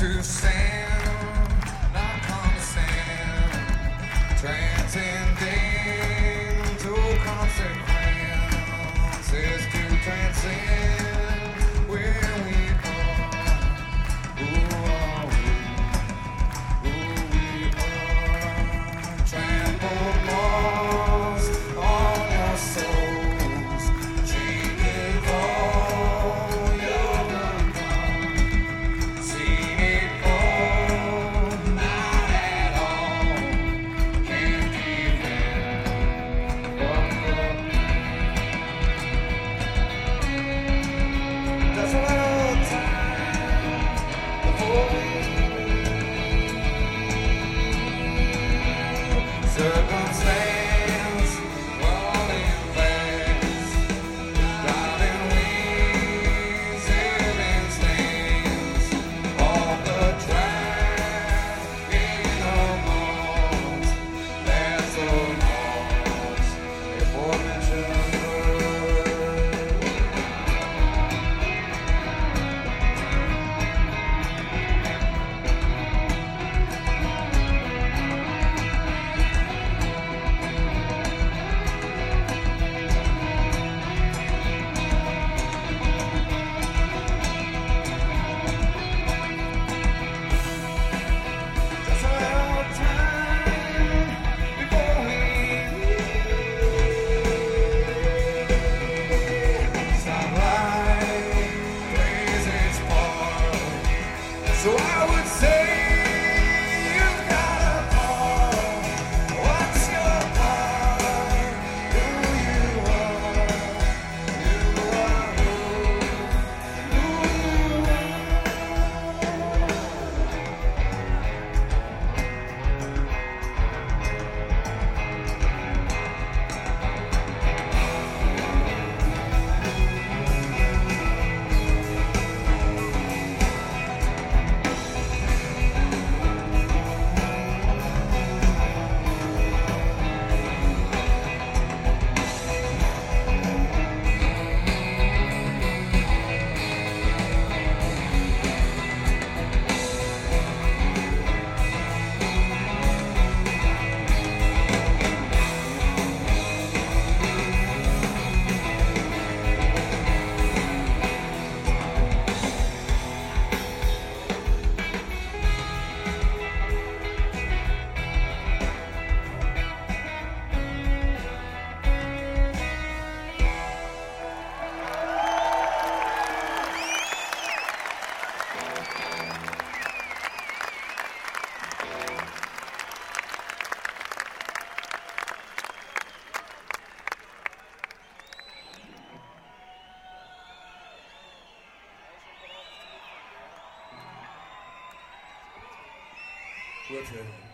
to stand, not condescend, transcending to consequences to transcend where we are, who are we, who we are, trample lost on your souls, cheated all your seen it all, not at all, can't keep it up. Just a little time before we leave. Circumstance rolling fast, driving wings and stains of the track in a moss. That's the moss aforementioned bird. Just a little time before we leave. Sunlight plays its part, so I would say you've got a part. What's your part? Who you are, who you are. Wicked.